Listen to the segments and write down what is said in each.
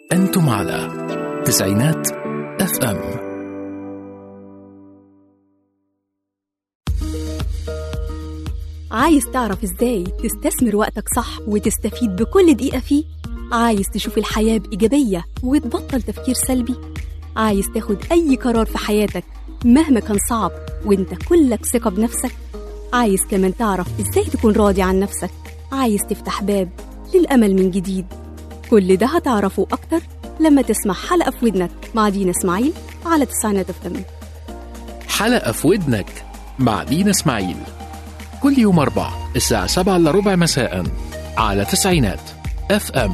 أنتم على تسعينات اف ام. عايز تعرف ازاي تستثمر وقتك صح وتستفيد بكل دقيقة فيه؟ عايز تشوف الحياة بإيجابية وتبطل تفكير سلبي؟ عايز تاخد أي قرار في حياتك مهما كان صعب وانت كلك ثقة بنفسك؟ عايز كمان تعرف ازاي تكون راضي عن نفسك؟ عايز تفتح باب للأمل من جديد؟ كل ده هتعرفه أكتر لما تسمع حلقة في ودنك مع دينا إسماعيل على تسعينات اف ام. حلقة في ودنك مع دينا إسماعيل كل يوم 4 الساعة 7:15 مساء على تسعينات اف ام.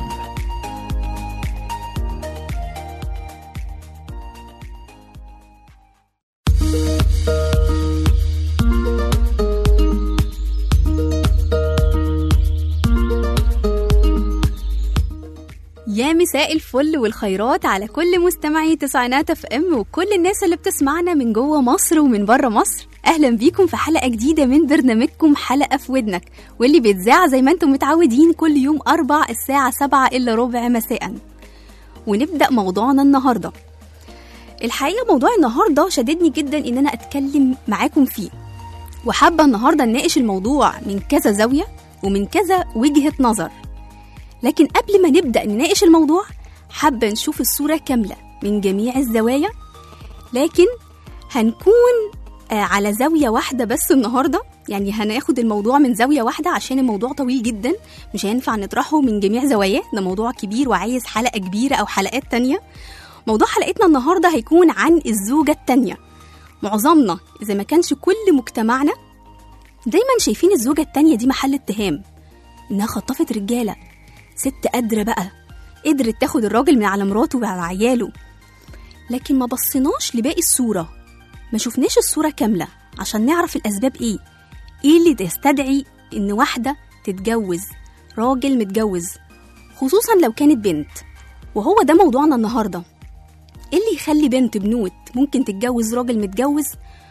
يا مساء الفل والخيرات على كل مستمعي تسعينات اف ام وكل الناس اللي بتسمعنا من جوه مصر ومن بره مصر. اهلا بيكم في حلقه جديده من برنامجكم حلقه في ودنك، واللي بيتذاع زي ما انتم متعودين كل يوم 4 الساعه 7:15 مساء. ونبدا موضوعنا النهارده. الحقيقه موضوع النهارده شددني جدا ان انا اتكلم معاكم فيه، وحابه النهارده نناقش الموضوع من كذا زاويه ومن كذا وجهه نظر. لكن قبل ما نبدأ نناقش الموضوع حابة نشوف الصورة كاملة من جميع الزوايا، لكن هنكون على زاوية واحدة بس النهاردة. يعني هناخد الموضوع من زاوية واحدة عشان الموضوع طويل جدا، مش هينفع نطرحه من جميع زواياه، ده موضوع كبير وعايز حلقة كبيرة أو حلقات تانية. موضوع حلقتنا النهاردة هيكون عن الزوجة التانية. معظمنا إذا ما كانش كل مجتمعنا دايما شايفين الزوجة التانية دي محل اتهام، إنها خطفت رجالة، ست قادرة بقى، قدرت تاخد الراجل من على مراته وعلى عياله. لكن ما بصيناش لباقي الصورة، ما شفناش الصورة كاملة عشان نعرف الأسباب ايه اللي تستدعي ان واحدة تتجوز راجل متجوز، خصوصا لو كانت بنت. وهو ده موضوعنا النهاردة، ايه اللي يخلي بنت بنوت ممكن تتجوز راجل متجوز،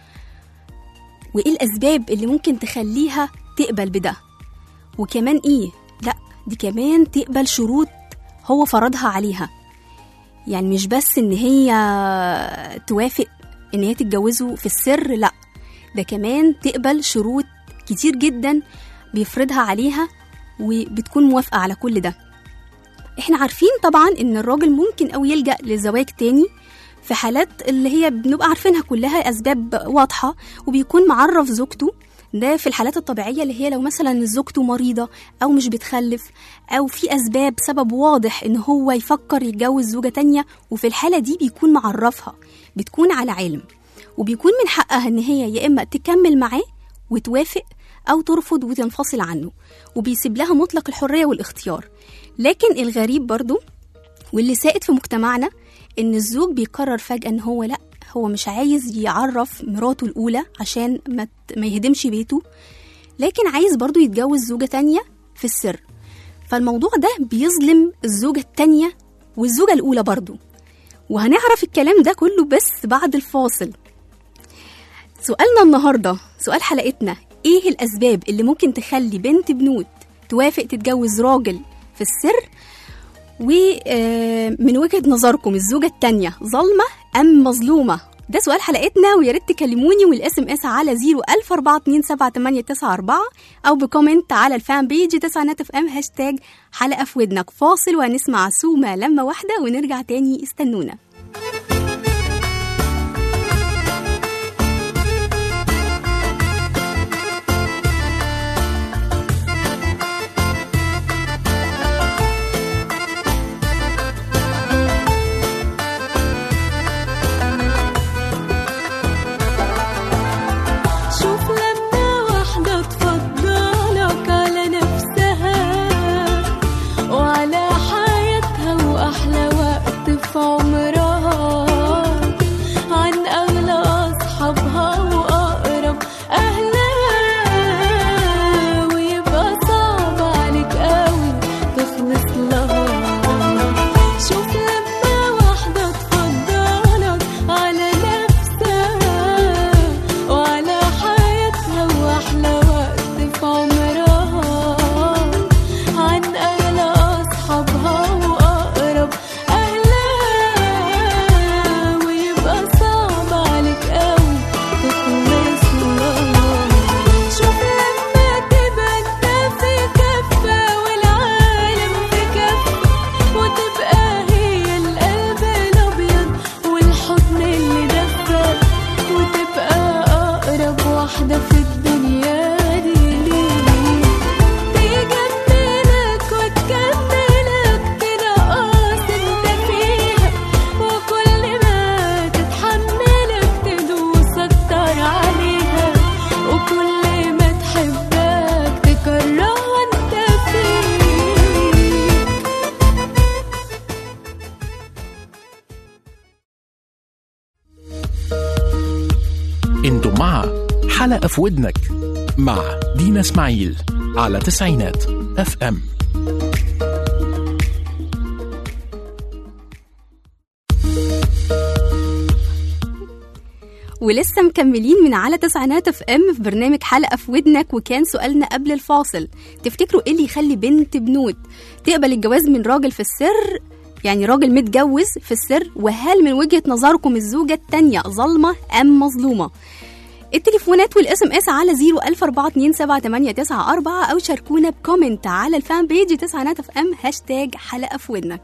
وايه الأسباب اللي ممكن تخليها تقبل بده. وكمان ايه، لا دي كمان تقبل شروط هو فرضها عليها. يعني مش بس ان هي توافق ان هي تتجوزه في السر، لا ده كمان تقبل شروط كتير جدا بيفرضها عليها وبتكون موافقة على كل ده. احنا عارفين طبعا ان الراجل ممكن او يلجأ لزواج تاني في حالات اللي هي بنبقى عارفينها كلها اسباب واضحة، وبيكون معرف زوجته. ده في الحالات الطبيعية اللي هي لو مثلا زوجته مريضة أو مش بتخلف، أو في أسباب سبب واضح إن هو يفكر يتجوز زوجة تانية، وفي الحالة دي بيكون معرفها، بتكون على علم، وبيكون من حقها إن هي يا إما تكمل معاه وتوافق أو ترفض وتنفصل عنه، وبيسيب لها مطلق الحرية والاختيار. لكن الغريب برضو واللي سائد في مجتمعنا إن الزوج بيقرر فجأة إن هو لأ، هو مش عايز يعرف مراته الأولى عشان ما يهدمش بيته، لكن عايز برضو يتجوز زوجة تانية في السر. فالموضوع ده بيظلم الزوجة التانية والزوجة الأولى برضو، وهنعرف الكلام ده كله بس بعد الفاصل. سؤالنا النهاردة، سؤال حلقتنا، ايه الأسباب اللي ممكن تخلي بنت بنوت توافق تتجوز راجل في السر؟ ومن وجهة نظركم الزوجة التانية ظلمة أم مظلومة؟ ده سؤال حلقتنا، وياريت تكلموني والاسم اس على 010427894 أو بكومنت على الفان بيج تسعينات اف ام هاشتاج حلقة في ودنك. فاصل وهنسمع سومة لما واحدة ونرجع تاني، استنونا. عن أغلى أصحابها وأقرب أهلها. انتم مع حلقة في ودنك مع دينا اسماعيل على تسعينات FM. ولسه مكملين من على تسعينات FM في برنامج حلقة في ودنك. وكان سؤالنا قبل الفاصل، تفتكروا ايه اللي يخلي بنت بنوت تقبل الجواز من راجل في السر، يعني راجل متجوز في السر؟ وهل من وجهة نظركم الزوجة التانية ظالمة أم مظلومة؟ التليفونات والاسم اس على 014278994 أو شاركونا بكومنت على الفان بيج تسعينات FM #حلقة في ودنك.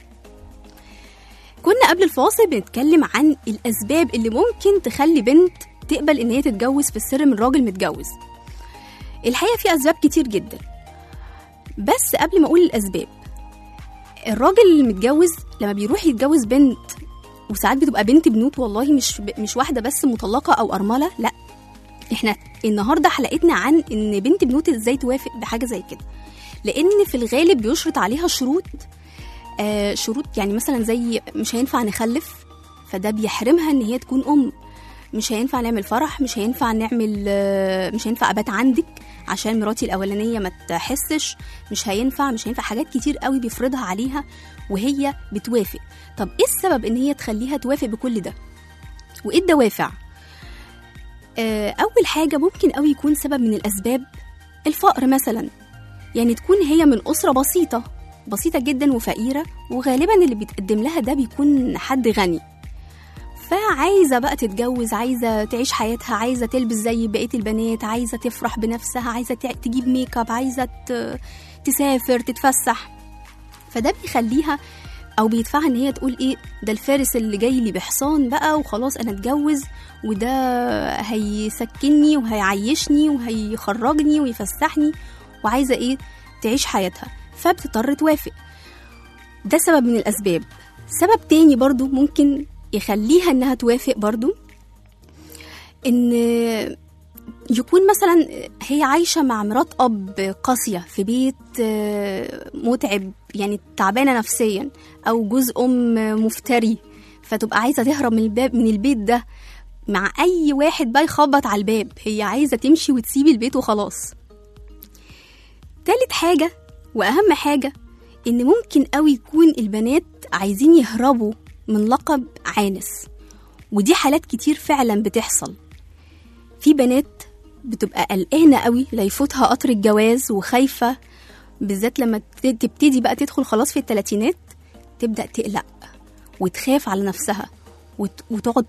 كنا قبل الفاصل بنتكلم عن الأسباب اللي ممكن تخلي بنت تقبل إن هي تتجوز في السر من راجل متجوز. الحقيقة في أسباب كتير جدا، بس قبل ما أقول الأسباب، الراجل المتجوز لما بيروح يتجوز بنت، وساعات بتبقى بنت بنوت والله، مش واحدة بس مطلقة أو أرملة، لا، إحنا النهاردة حلقتنا عن إن بنت بنوت إزاي توافق بحاجة زي كده، لأن في الغالب بيشرط عليها شروط، يعني مثلا زي مش هينفع نخلف، فده بيحرمها ان هي تكون ام. مش هينفع نعمل فرح، مش هينفع ابات عندك عشان مراتي الاولانيه ما تحسش، مش هينفع حاجات كتير قوي بيفرضها عليها وهي بتوافق. طب ايه السبب ان هي تخليها توافق بكل ده؟ وايه الدوافع؟ اول حاجه ممكن قوي يكون سبب من الاسباب الفقر مثلا، يعني تكون هي من اسره بسيطة جدا وفقيرة، وغالبا اللي بيتقدم لها ده بيكون حد غني، فعايزة بقى تتجوز، عايزة تعيش حياتها، عايزة تلبس زي بقية البنات، عايزة تفرح بنفسها، عايزة تجيب ميك اب، عايزة تسافر تتفسح. فده بيخليها أو بيدفعها إن هي تقول إيه ده الفارس اللي جاي لي بحصان بقى وخلاص أنا اتجوز، وده هيسكنني وهيعيشني وهيخرجني ويفسحني، وعايزة إيه تعيش حياتها، فبتضطر توافق. ده سبب من الأسباب. سبب تاني برضو ممكن يخليها إنها توافق برضو، إن يكون مثلا هي عايشة مع مرات أب قاسية في بيت متعب، يعني تعبانة نفسيا، أو جوز أم مفتري، فتبقى عايزة تهرب من البيت ده مع أي واحد بقى يخبط على الباب، هي عايزة تمشي وتسيب البيت وخلاص. تالت حاجة وأهم حاجة، إن ممكن قوي يكون البنات عايزين يهربوا من لقب عانس، ودي حالات كتير فعلا بتحصل. في بنات بتبقى قلقانة قوي لا يفوتها قطر الجواز، وخايفة بالذات لما تبتدي بقى تدخل خلاص في الثلاثينات، تبدأ تقلق وتخاف على نفسها، وتقعد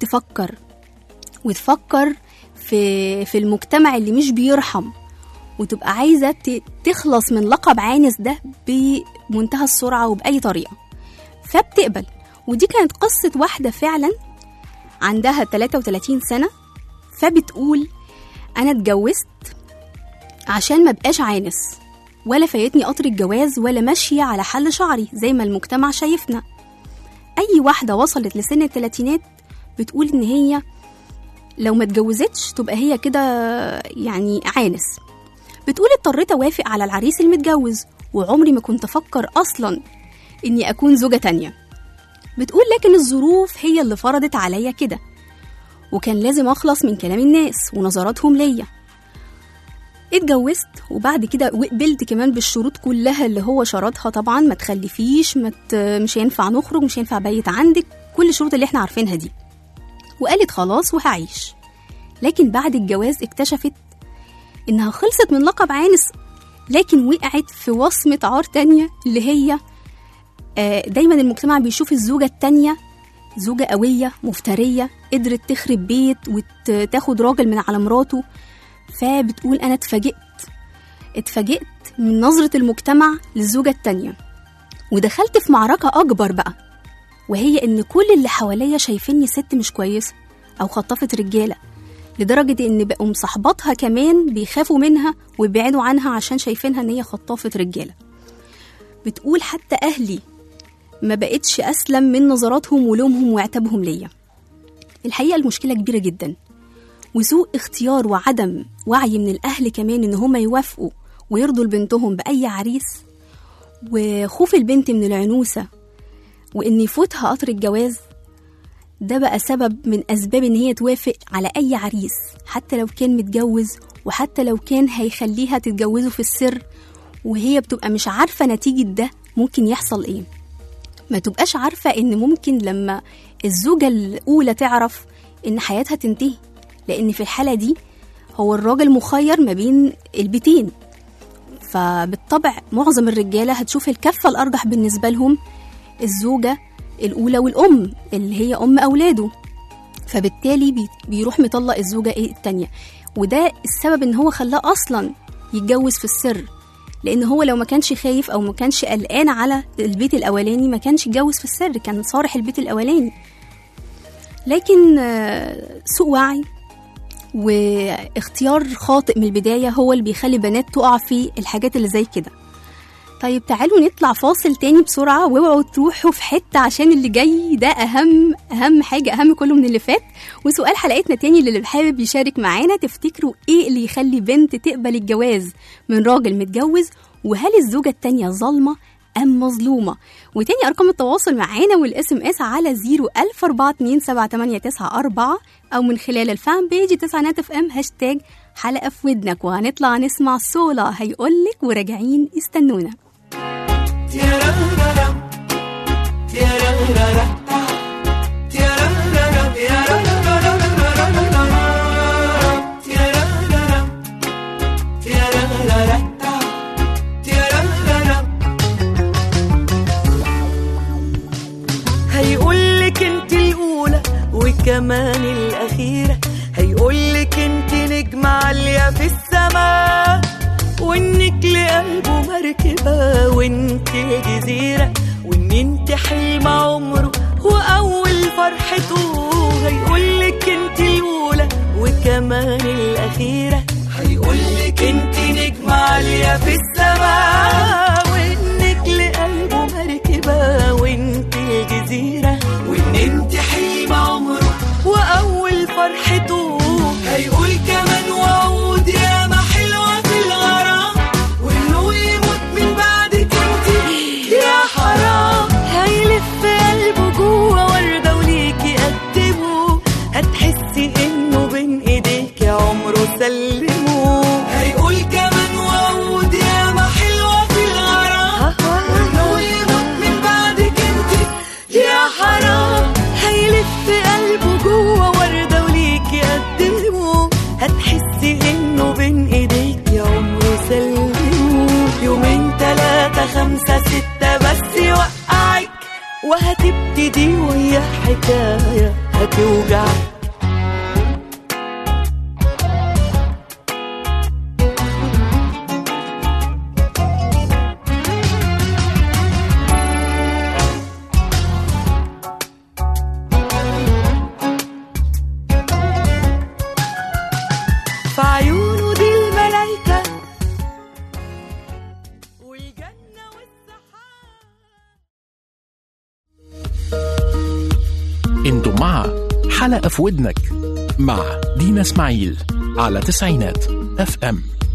تفكر في المجتمع اللي مش بيرحم، وتبقى عايزة تخلص من لقب عانس ده بمنتهى السرعة وبأي طريقة، فبتقبل. ودي كانت قصة واحدة فعلا عندها 33 سنة، فبتقول أنا اتجوزت عشان ما بقاش عانس، ولا فايتني قطر الجواز، ولا ماشية على حل شعري زي ما المجتمع شايفنا. أي واحدة وصلت لسن الثلاثينات بتقول إن هي لو ما اتجوزتش تبقى هي كده يعني عانس. بتقول اضطريت أوافق على العريس المتجوز، وعمري ما كنت أفكر أصلا إني أكون زوجة تانية. بتقول لكن الظروف هي اللي فرضت عليا كده، وكان لازم أخلص من كلام الناس ونظراتهم ليا. اتجوزت وبعد كده وقبلت كمان بالشروط كلها اللي هو شرطها طبعا، ما تخلفيش، مش هينفع نخرج، مش هينفع بيت عندك، كل الشروط اللي احنا عارفينها دي. وقالت خلاص وهعيش. لكن بعد الجواز اكتشفت إنها خلصت من لقب عانس، لكن وقعت في وصمة عار تانية، اللي هي دايما المجتمع بيشوف الزوجة التانية زوجة قوية مفترية، قدرت تخرب بيت وتاخد راجل من على مراته. فبتقول أنا اتفاجئت من نظرة المجتمع للزوجة التانية، ودخلت في معركة أكبر بقى، وهي إن كل اللي حواليا شايفيني ست مش كويسة أو خطفت رجالة، لدرجة إن بقوا مصاحباتها كمان بيخافوا منها ويبعدوا عنها عشان شايفينها إن هي خطافة رجالة. بتقول حتى أهلي ما بقتش أسلم من نظراتهم ولومهم وعتابهم ليا. الحقيقة المشكلة كبيرة جدا، وسوء اختيار وعدم وعي من الأهل كمان إن هم يوافقوا ويرضوا لبنتهم بأي عريس، وخوف البنت من العنوسة وإن يفوتها قطر الجواز. ده بقى سبب من أسباب إن هي توافق على أي عريس حتى لو كان متجوز، وحتى لو كان هيخليها تتجوزه في السر، وهي بتبقى مش عارفة نتيجة ده ممكن يحصل إيه. ما تبقاش عارفة إن ممكن لما الزوجة الأولى تعرف إن حياتها تنتهي، لأن في الحالة دي هو الراجل مخير ما بين البيتين، فبالطبع معظم الرجالة هتشوف الكفة الأرجح بالنسبة لهم الزوجة الأولى والأم اللي هي أم أولاده، فبالتالي بيروح مطلق الزوجة التانية. وده السبب إن هو خلاه أصلا يتجوز في السر، لأن هو لو ما كانش خايف أو ما كانش قلقان على البيت الأولاني ما كانش يتجوز في السر، كان صارح البيت الأولاني. لكن سوء وعي واختيار خاطئ من البداية هو اللي بيخلي بنات تقع في الحاجات اللي زي كده. طيب تعالوا نطلع فاصل تاني بسرعة، واوعوا تروحوا في حتة عشان اللي جاي ده أهم حاجة، أهم كله من اللي فات. وسؤال حلقتنا تاني اللي حابب يشارك معانا، تفتكروا إيه اللي يخلي بنت تقبل الجواز من راجل متجوز؟ وهل الزوجة التانية ظالمة أم مظلومة؟ وتاني أرقام التواصل معانا والSMS على 014278994 أو من خلال الفان بيج تسعينات FM #حلقة في ودنك. وهنطلع نسمع صولة هيقولك وراجعين استنونا. هيقولك انت الأولى وكمان الأخيرة، هيقولك انت نجمة عالية في السماء، وانك لقلبه مركبة وانت الجزيرة، وان انت حلم عمره وأول فرحته. هيقولك انت الأولى وكمان الأخيرة، هيقولك انت نجمة عالية في السماء، وانك لقلبه مركبة وانت الجزيرة، وان انت حلم عمره وأول فرحته. هيقول كمان وعود ياما حلوة في الغرام، وانه يموت من بعدك انت يا حرام. هيلف قلبه جوه وردة وليكي قدمه، هتحسي انه بين ايديك عمره سلمه. هيقول كمان وعود ياما حلوة في الغرام، وانه يموت من بعدك انت يا حرام. هيلف قلبه جوه وردة وليكي قدمه، هتحسي انه بين ايديك يا عمره سلمه. يومين 3 5 6 بس يوقعك، وهتبتدي وهي حكاية هتوجعك. في عيونه دي الملايكة والجنة والسحاب. انتم مع حلقة في ودنك مع دينا اسماعيل على تسعينات FM.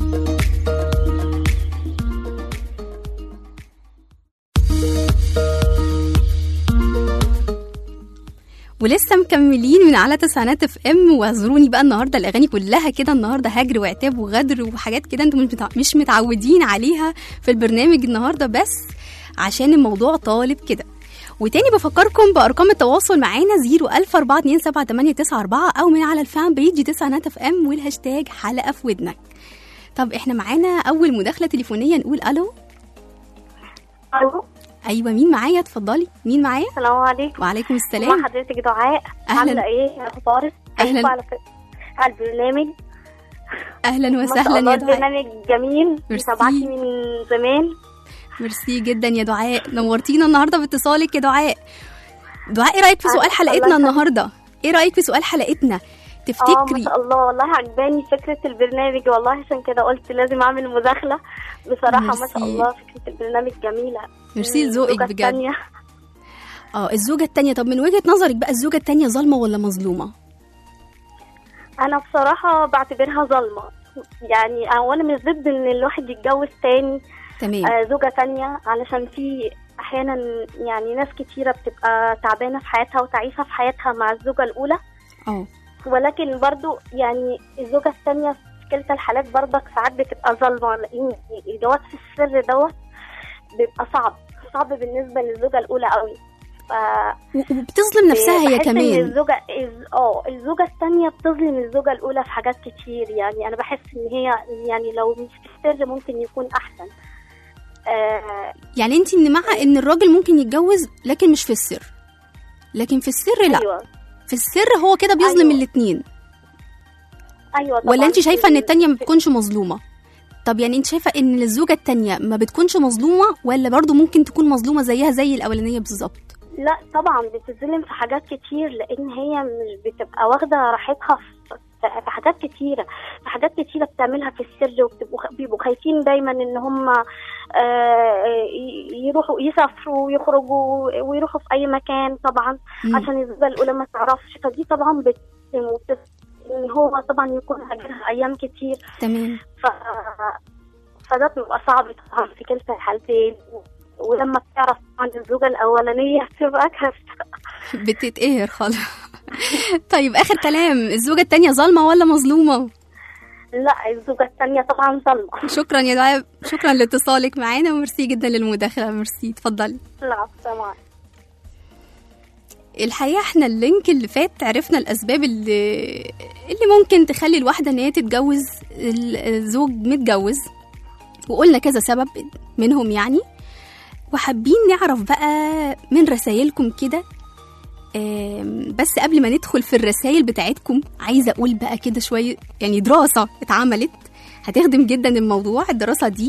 ولسه مكملين من على تسعينات FM. واعذروني بقى النهارده الاغاني كلها كده النهارده هجر وعتاب وغدر وحاجات كده انتم مش متعودين عليها في البرنامج النهارده، بس عشان الموضوع طالب كده. وتاني بفكركم بارقام التواصل معانا 014278994 او من على الفان بيج تسعينات FM والهاشتاج حلقة في ودنك. طب احنا معانا اول مداخلة تليفونية، نقول الو. الو، ايوه مين معايا؟ اتفضلي، مين معايا؟ السلام عليكم. وعليكم السلام. مع حضرتك دعاء. أهلاً. عامله ايه يا فارس؟ أهلاً. على البرنامج. اهلا ما شاء وسهلا الله يا دعاء. البرنامج جميل، ميرسي. متابعتي من زمان. ميرسي جدا يا دعاء، نورتينا النهارده باتصالك يا دعاء. ايه رايك في سؤال حلقتنا الله النهارده؟ ايه رايك في سؤال حلقتنا؟ ما تفتكري شاء الله، والله عجباني فكره البرنامج، والله عشان كده قلت لازم اعمل مداخله. بصراحه ما شاء ميرسي. الله فكره البرنامج جميله. ميرسي لذوقك الزوجة بجد. التانية. الزوجه التانية. طب من وجهه نظرك بقى الزوجه التانية ظالمه ولا مظلومه؟ انا بصراحه بعتبرها ظالمه، يعني انا مش ضد ان الواحد يتجوز تاني تمام. زوجة تانية، علشان في احيانا يعني ناس كتيره بتبقى تعبانه في حياتها وتعيسه في حياتها مع الزوجه الاولى، ولكن برضو يعني الزوجه الثانيه في كلتا الحالات برضك ساعات بتبقى ظالمه، لان الجواز في السر دوت بيبقى صعب بالنسبه للزوجه الاولى قوي. وبتظلم نفسها هي كمان. الزوجه الثانيه بتظلم الزوجه الاولى في حاجات كتير. يعني انا بحس ان هي يعني لو مش في السر ممكن يكون احسن. يعني انت مع ان الراجل ممكن يتجوز لكن مش في السر، لكن في السر لا. أيوة. في السر هو كده بيظلم الاثنين. ايوه طبعا. ولا انت شايفه ان الثانيه ما بتكونش مظلومه؟ طب يعني انت شايفه ان الزوجه الثانيه ما بتكونش مظلومه، ولا برضو ممكن تكون مظلومه زيها زي الاولانيه بالظبط؟ لا طبعا بتظلم في حاجات كتير، لان هي مش بتبقى واخده راحتها في حاجات كتيره، في حاجات كتيره بتعملها في السر، وبيبقوا خايفين دايما ان هم يروحوا يسافروا ويخرجوا ويروحوا في اي مكان طبعا عشان الزوجه الاولى ما تعرفش. فدي طبعا بتظلم ان هو طبعا يكون هاجرها ايام كتير. تمام. فده بيبقى صعب طبعا في كلتا الحالتين، ولما بتعرف عن الزوجة الأولانية بتبقى كارثة، بتتقهر خالص. طيب آخر كلام، الزوجة التانية ظالمة ولا مظلومة؟ لا الزوجة التانية طبعا ظالمة. شكرا يا دعاء، شكرا لاتصالك معانا وميرسي جدا للمداخلة. ميرسي، اتفضلي. لا سمعت. الحقيقة احنا اللينك اللي فات عرفنا الأسباب اللي ممكن تخلي الواحدة ان هي تتجوز الزوج متجوز، وقلنا كذا سبب منهم يعني. وحابين نعرف بقى من رسائلكم كده. بس قبل ما ندخل في الرسائل بتاعتكم عايزة أقول بقى كده شوية يعني دراسة اتعملت هتخدم جدا الموضوع. الدراسة دي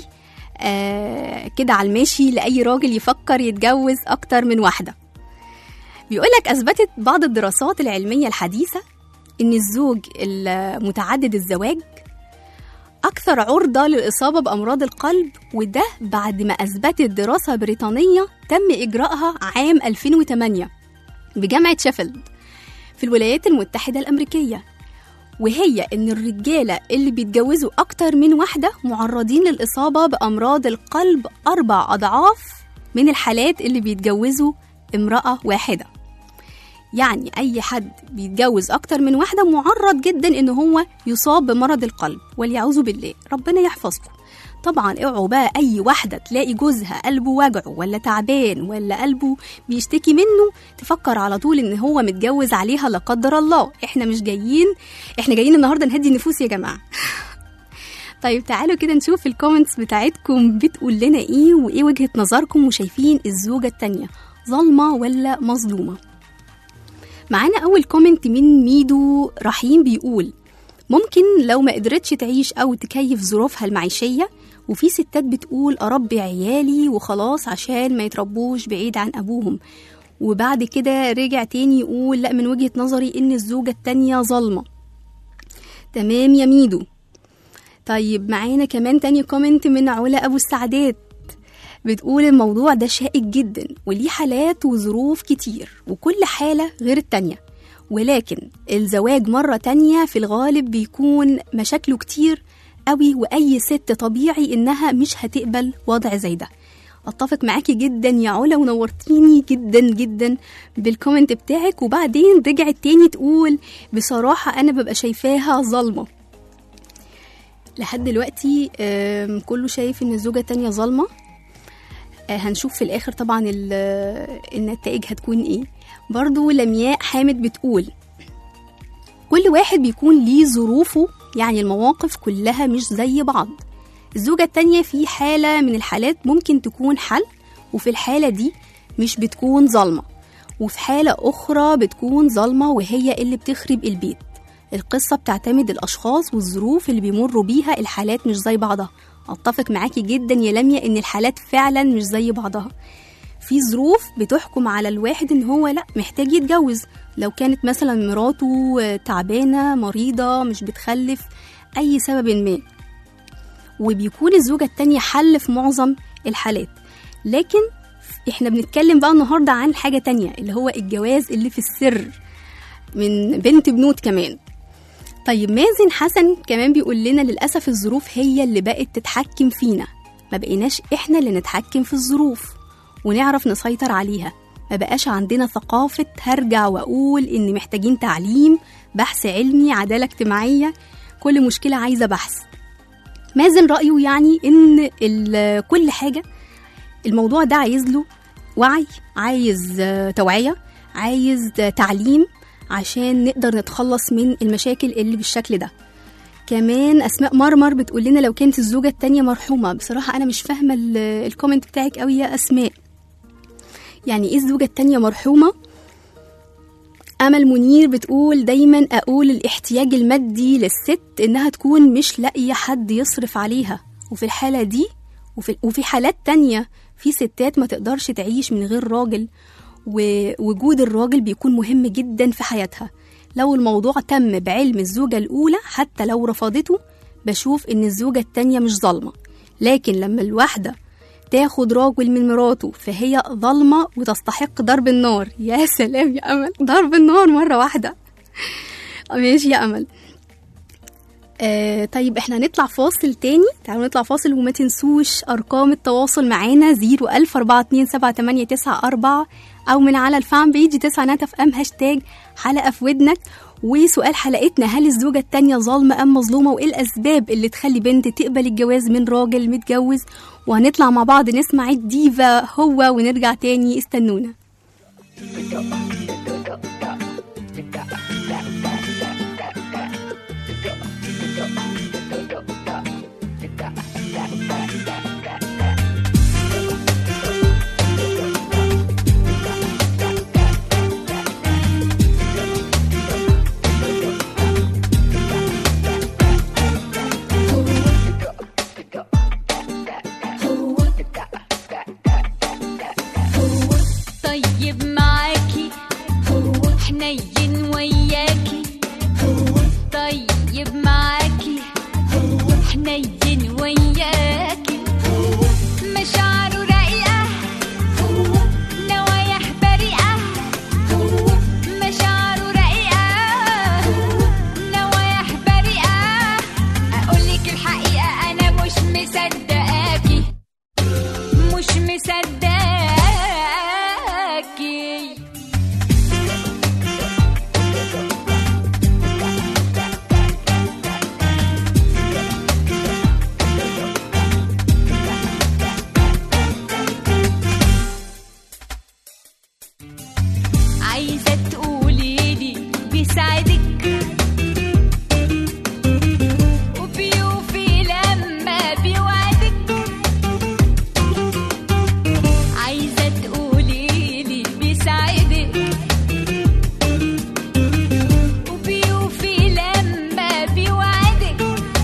كده على الماشي لأي راجل يفكر يتجوز أكتر من واحدة. بيقولك أثبتت بعض الدراسات العلمية الحديثة إن الزوج المتعدد الزواج أكثر عرضة للإصابة بأمراض القلب، وده بعد ما أثبتت دراسة بريطانية تم إجراءها عام 2008 بجامعة شيفيلد في الولايات المتحدة الأمريكية، وهي إن الرجالة اللي بيتجوزوا أكتر من واحدة معرضين للإصابة بأمراض القلب 4 أضعاف من الحالات اللي بيتجوزوا امرأة واحدة. يعني أي حد بيتجوز أكتر من واحدة معرض جدا إن هو يصاب بمرض القلب، واليعوذ بالله، ربنا يحفظكم. طبعا اوعوا بقى أي واحدة تلاقي جوزها قلبه وجعه ولا تعبان ولا قلبه بيشتكي منه تفكر على طول إن هو متجوز عليها لا قدر الله. احنا جايين النهاردة نهدي النفوس يا جماعة. طيب تعالوا كده نشوف الكومنتس بتاعتكم بتقول لنا إيه، وإيه وجهة نظركم، وشايفين الزوجة التانية ظالمة ولا مظلومة. معانا أول كومنت من ميدو رحيم بيقول ممكن لو ما قدرتش تعيش أو تكيف ظروفها المعيشية، وفي ستات بتقول أربي عيالي وخلاص عشان ما يتربوش بعيد عن أبوهم، وبعد كده رجع تاني يقول لا من وجهة نظري إن الزوجة التانية ظالمة. تمام يا ميدو. طيب معانا كمان تاني كومنت من علا أبو السعدات بتقول الموضوع ده شائك جدا وليه حالات وظروف كتير، وكل حالة غير التانية، ولكن الزواج مرة تانية في الغالب بيكون مشاكله كتير قوي، وأي ست طبيعي إنها مش هتقبل وضع زي ده. أتفق معاكي جدا يا علا، ونورتيني جدا جدا بالكومنت بتاعك. وبعدين رجعت تاني تقول بصراحة أنا ببقى شايفاها ظلمة. لحد دلوقتي كله شايف إن الزوجة التانية ظلمة. هنشوف في الآخر طبعا النتائج هتكون إيه. برضو لمياء حامد بتقول كل واحد بيكون ليه ظروفه، يعني المواقف كلها مش زي بعض. الزوجة التانية في حالة من الحالات ممكن تكون حل، وفي الحالة دي مش بتكون ظالمة، وفي حالة أخرى بتكون ظالمة وهي اللي بتخرب البيت. القصة بتعتمد الأشخاص والظروف اللي بيمروا بيها، الحالات مش زي بعضها. أتفق معاكي جدا يا لمياء إن الحالات فعلا مش زي بعضها. في ظروف بتحكم على الواحد إن هو لأ محتاج يتجوز، لو كانت مثلا مراته تعبانة مريضة مش بتخلف أي سبب ما، وبيكون الزوجة التانية حل في معظم الحالات. لكن إحنا بنتكلم بقى النهاردة عن حاجة تانية، اللي هو الجواز اللي في السر من بنت بنوت كمان. طيب مازن حسن كمان بيقول لنا للأسف الظروف هي اللي بقت تتحكم فينا، ما بقيناش إحنا اللي نتحكم في الظروف. ونعرف نسيطر عليها. ما بقاش عندنا ثقافة هرجع وأقول إن محتاجين تعليم، بحث علمي، عدالة اجتماعية، كل مشكلة عايزة بحث. مازن رأيه يعني إن كل حاجة الموضوع ده عايز له وعي، عايز توعية، عايز تعليم عشان نقدر نتخلص من المشاكل اللي بالشكل ده. كمان أسماء مرمر بتقول لنا لو كانت الزوجة التانية مرحومة. بصراحة أنا مش فاهمة الكومنت بتاعك قوي يا أسماء، يعني إيه الزوجة التانية مرحومة؟ أمل منير بتقول دايما أقول الاحتياج المادي للست إنها تكون مش لاقية حد يصرف عليها، وفي الحالة دي وفي حالات تانية في ستات ما تقدرش تعيش من غير راجل، ووجود الراجل بيكون مهم جدا في حياتها. لو الموضوع تم بعلم الزوجة الأولى حتى لو رفضته، بشوف إن الزوجة التانية مش ظالمة. لكن لما الواحدة تاخد راجل من مراته فهي ظالمة وتستحق ضرب النار. يا سلام يا أمل، ضرب النار مرة واحدة. ماشي يا أمل. طيب احنا هنطلع فاصل تاني، تعالوا نطلع فاصل وما تنسوش أرقام التواصل معانا 010427894 أو من على الفان بيج تسعينات اف ام هاشتاج حلقة في ودنك. وسؤال حلقتنا، هل الزوجة التانية ظالمة أم مظلومة؟ وإيه الأسباب اللي تخلي بنت تقبل الجواز من راجل متجوز؟ وهنطلع مع بعض نسمع الديفا هو ونرجع تاني، استنونا. طيب معاكي حنين وياكي، طيب معاكي حنين وياكي، مشاعره رقيقة نوايح بريئة، مشاعره رقيقة نوايح بريئة. أقولك الحقيقة أنا مش مصدقاكي، مش مصدقاكي. عايزة تقوليلي بيساعدك وبيوفي لما بيوعدك، عايزة تقوليلي بيساعدك وبيوفي لما بيوعدك.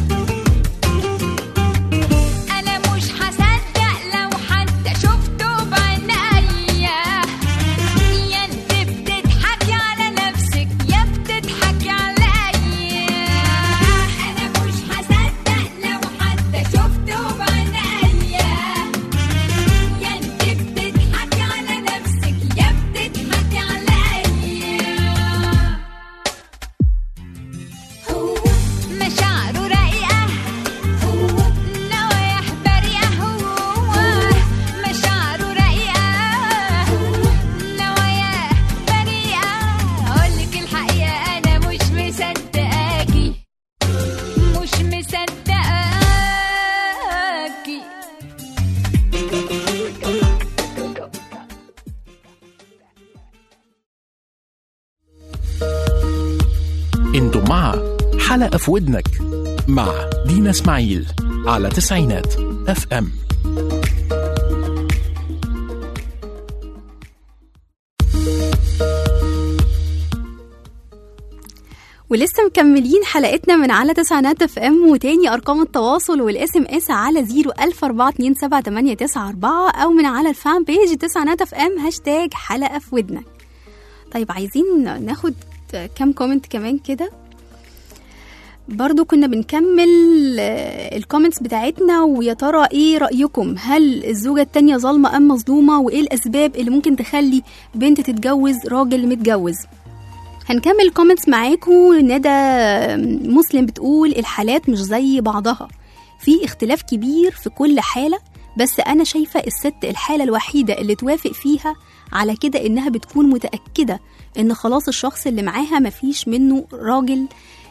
أنا مش هصدق لو حتى شفته بعينيا، يا انت بتضحكي على نفسك يا بتضحكي عليا. أنا مش هصدق لو حتى شفته بعينيا، يا انت بتضحكي على نفسك يا بتضحكي عليا. هو مشاعره رقيقة نوايح بريئة، هو مشاعره رقيقة نوايح بريئة. أقولك الحقيقة أنا مش مصدقاكي، مش مصدقاكي. انتم مع حلقة في ودنك مع دينا اسماعيل على تسعينات اف ام. ولسه مكملين حلقتنا من على تسعينات اف ام، وتاني ارقام التواصل والاس ام اس على 010427894 او من على الفان بيج تسعينات اف ام هاشتاج حلقة في ودنك. طيب عايزين ناخد كام كومنت كمان كده، برضو كنا بنكمل الكومنتس بتاعتنا. ويا ترى ايه رأيكم، هل الزوجة التانية ظالمة ام مظلومة؟ وايه الاسباب اللي ممكن تخلي بنت تتجوز راجل متجوز؟ هنكمل الكومنتس معاكم. ندى مسلم بتقول الحالات مش زي بعضها، في اختلاف كبير في كل حالة، بس أنا شايفة الست الحالة الوحيدة اللي توافق فيها على كده إنها بتكون متأكدة إن خلاص الشخص اللي معاها مفيش منه راجل،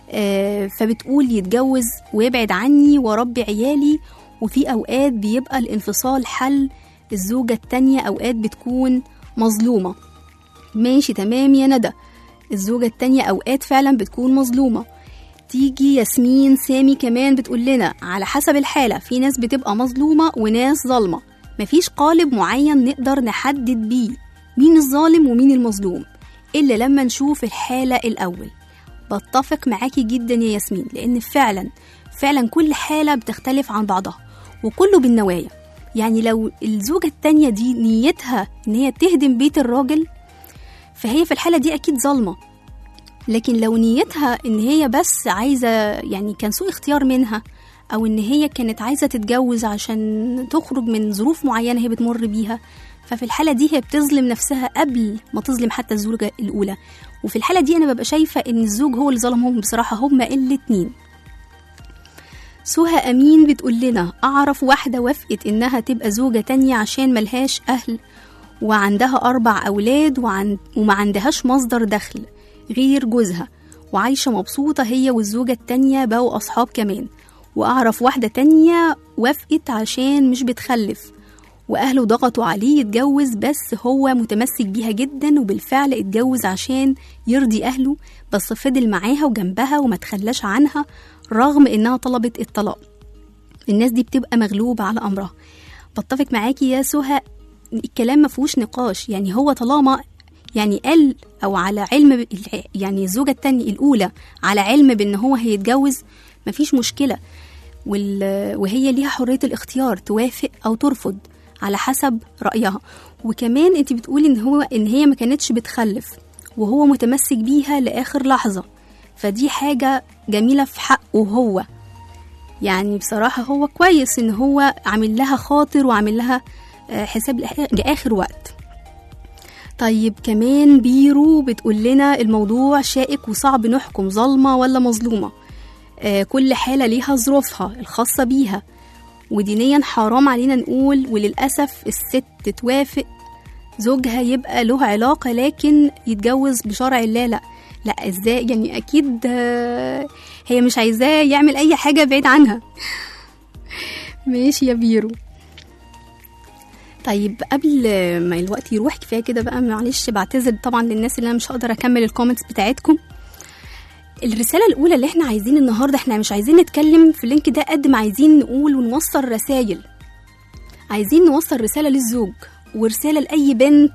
فبتقول يتجوز ويبعد عني وربي عيالي. وفي أوقات بيبقى الانفصال حل. الزوجة التانية أوقات بتكون مظلومة. ماشي تمام يا ندى، الزوجة التانية أوقات فعلا بتكون مظلومة. تيجي ياسمين سامي كمان بتقول لنا على حسب الحالة، في ناس بتبقى مظلومة وناس ظالمة، مفيش قالب معين نقدر نحدد بيه مين الظالم ومين المظلوم إلا لما نشوف الحالة الأول. بتفق معاكي جدا يا ياسمين، لأن فعلا كل حالة بتختلف عن بعضها وكله بالنوايا. يعني لو الزوجة التانية دي نيتها إن هي تهدم بيت الراجل، فهي في الحالة دي أكيد ظالمة. لكن لو نيتها إن هي بس عايزة، يعني كان سوء اختيار منها، أو إن هي كانت عايزة تتجوز عشان تخرج من ظروف معينة هي بتمر بيها، ففي الحالة دي هي بتظلم نفسها قبل ما تظلم حتى الزوجة الأولى. وفي الحالة دي أنا ببقى شايفة إن الزوج هو اللي ظلمهم بصراحة، هما الاتنين. سهى أمين بتقول لنا أعرف واحدة وافقت إنها تبقى زوجة تانية عشان ملهاش أهل وعندها 4 أولاد وما عندهاش مصدر دخل غير جوزها، وعايشة مبسوطة هي والزوجة التانية، بقوا أصحاب كمان. وأعرف واحدة تانية وافقت عشان مش بتخلف وأهله ضغطوا عليه يتجوز، بس هو متمسك بيها جدا، وبالفعل اتجوز عشان يرضي أهله، بس فضل معاها وجنبها وما تخلاش عنها رغم إنها طلبت الطلاق. الناس دي بتبقى مغلوبة على أمرها. بتفق معاكي يا سهى، الكلام ما فيهوش نقاش. يعني هو طالما يعني قال أو على علم، يعني الزوجة التانية الأولى على علم بأن هو هيتجوز، مفيش مشكلة، وهي ليها حرية الاختيار توافق أو ترفض على حسب رأيها. وكمان انت بتقولي إن هي ما كانتش بتخلف وهو متمسك بيها لآخر لحظة، فدي حاجة جميلة في حقه هو. يعني بصراحة هو كويس إن هو عامل لها خاطر وعامل لها حساب لآخر وقت. طيب كمان بيرو بتقول لنا الموضوع شائك وصعب نحكم ظلمة ولا مظلومة، كل حالة ليها ظروفها الخاصة بيها، ودينيا حرام علينا نقول وللأسف الست توافق زوجها يبقى له علاقة لكن يتجوز بشرع الله. لا ازاي يعني؟ أكيد هي مش عايزاه يعمل أي حاجة بعيد عنها. ماشي يا بيرو. طيب قبل ما الوقت يروح كفايه كده بقى، معلش بعتذر طبعا للناس اللي انا مش هقدر اكمل الكومنتس بتاعتكم. الرساله الاولى اللي احنا عايزين النهارده، احنا مش عايزين نتكلم في اللينك ده قد ما عايزين نقول ونوصل رسائل. عايزين نوصل رساله للزوج ورساله لاي بنت،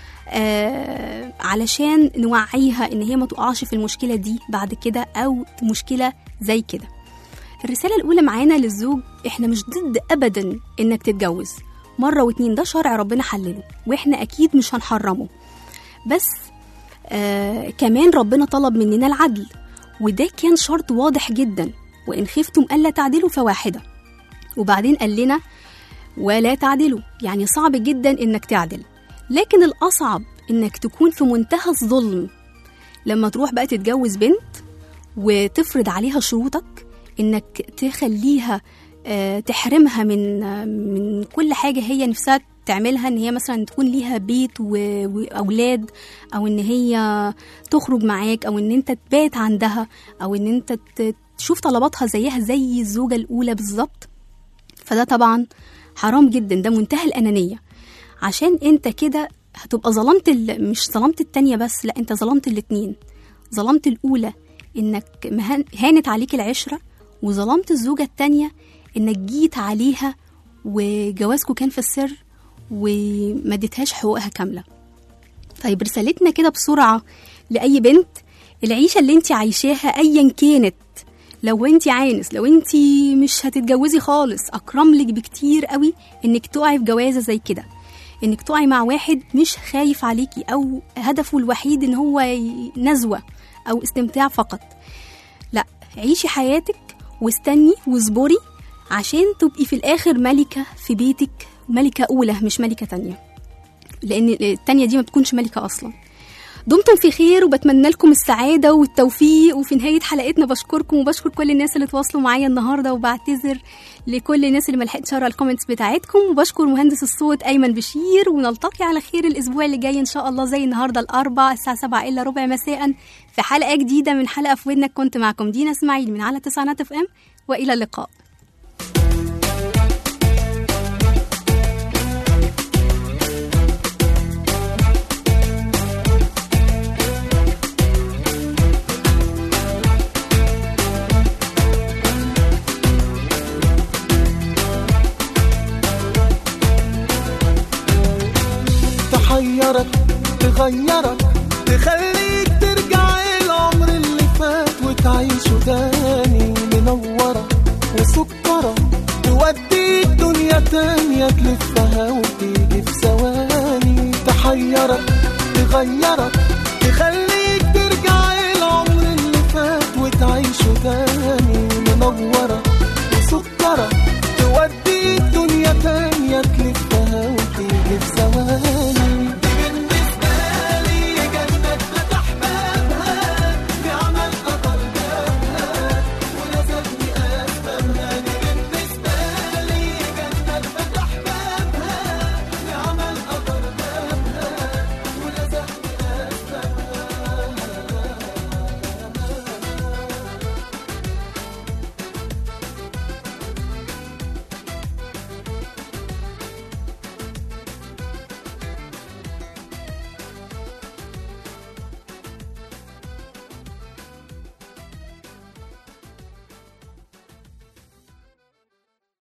علشان نوعيها ان هي ما تقعش في المشكله دي بعد كده او مشكله زي كده. الرساله الاولى معانا للزوج، احنا مش ضد ابدا انك تتجوز مرة واتنين، ده شرع ربنا حلله واحنا اكيد مش هنحرمه، بس كمان ربنا طلب مننا العدل، وده كان شرط واضح جدا، وان خفتم الا تعدلوا فواحدة. وبعدين قال لنا ولا تعدلوا، يعني صعب جدا انك تعدل، لكن الاصعب انك تكون في منتهى الظلم لما تروح بقى تتجوز بنت وتفرض عليها شروطك، انك تخليها تحرمها من كل حاجة هي نفسها تعملها، ان هي مثلا تكون ليها بيت واولاد، او ان هي تخرج معاك، او ان انت تبات عندها، او ان انت تشوف طلباتها زيها زي الزوجة الاولى بالظبط. فده طبعا حرام جدا، ده منتهى الانانية، عشان انت كده هتبقى ظلمت مش ظلمت التانية بس، لا انت ظلمت الاتنين. ظلمت الاولى انك هانت عليك العشرة، وظلمت الزوجة التانية انك جيت عليها وجوازكوا كان في السر وما اديتهاش حقوقها كاملة. طيب رسالتنا كده بسرعة لأي بنت، العيشة اللي انت عايشاها ايا كانت، لو انت عانس، لو انت مش هتتجوزي خالص، اكرم لك بكتير قوي انك تقعي في جوازة زي كده، انك تقعي مع واحد مش خايف عليكي او هدفه الوحيد ان هو نزوة او استمتاع فقط. لا، عيشي حياتك واستني واصبري عشان تبقي في الآخر ملكة في بيتك، ملكة أولى مش ملكة تانية، لأن التانية دي ما بتكونش ملكة أصلا. دمتم في خير وبتمنى لكم السعادة والتوفيق. وفي نهاية حلقتنا بشكركم وبشكر كل الناس اللي تواصلوا معايا النهاردة، وبعتذر لكل الناس اللي ملحقتش اقرا الكومنتس بتاعتكم، وبشكر مهندس الصوت أيمن بشير. ونلتقي على خير الأسبوع اللي جاي إن شاء الله زي النهاردة الأربع الساعة 7:15 مساء في حلقة جديدة من حلقة في ودنك. كنت معكم دينا اسماعيل من على تسعينات اف ام، وإلى اللقاء. تحيرك تغيرك تخليك ترجع العمر اللي فات وتعيشه تاني، منورة وسكرة توديك دنيا تانية تلفها وتيجي في ثواني. تحيرك تغيرك تخليك ترجع العمر اللي فات وتعيشه تاني، منورة